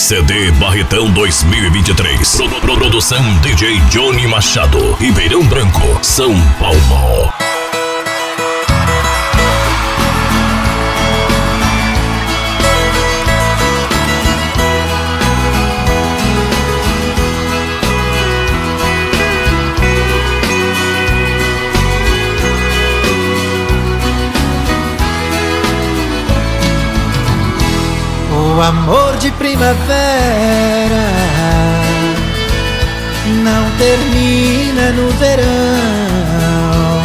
CD Barretão 2023. Produção DJ Johnny Machado. Ribeirão Branco, São Paulo. O amor de primavera não termina no verão.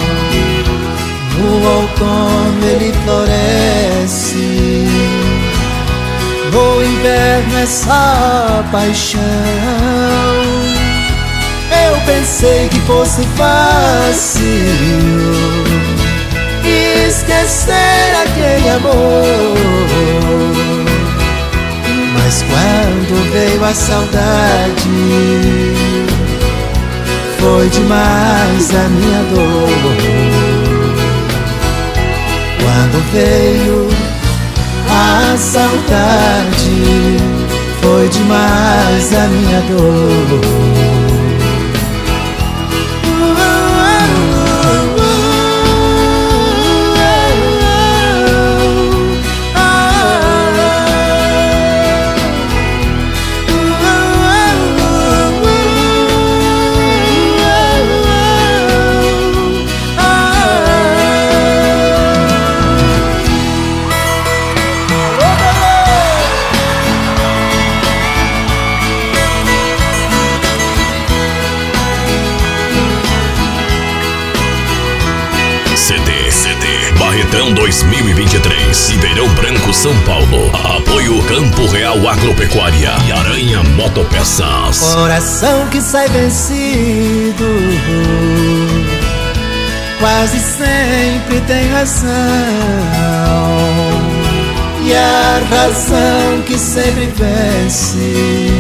No outono ele floresce, no inverno é só paixão. Eu pensei que fosse fácil esquecer aquele amor, mas quando veio a saudade, foi demais a minha dor. Quando veio a saudade, foi demais a minha dor. CD Barretão 2023, Ribeirão Branco, São Paulo. Apoio Campo Real Agropecuária e Aranha Motopeças. Coração que sai vencido quase sempre tem razão, e a razão que sempre vence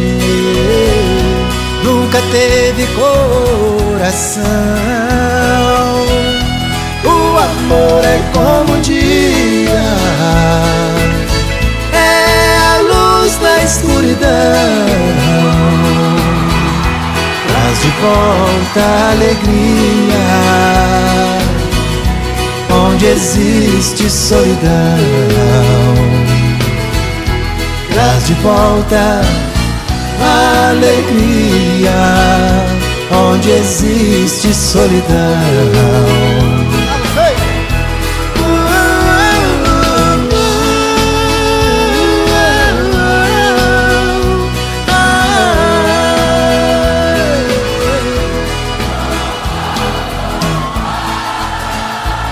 nunca teve coração. O amor é como um dia, é a luz na escuridão, traz de volta a alegria onde existe solidão. Traz de volta a alegria onde existe solidão.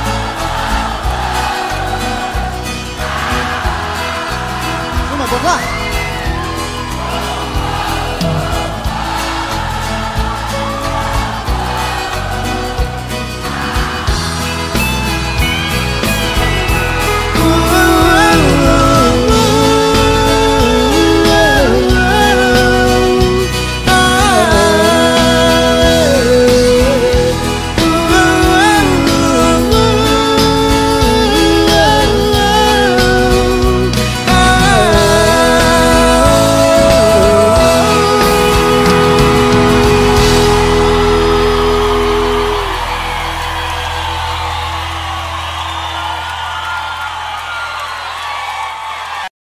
Vamos lá?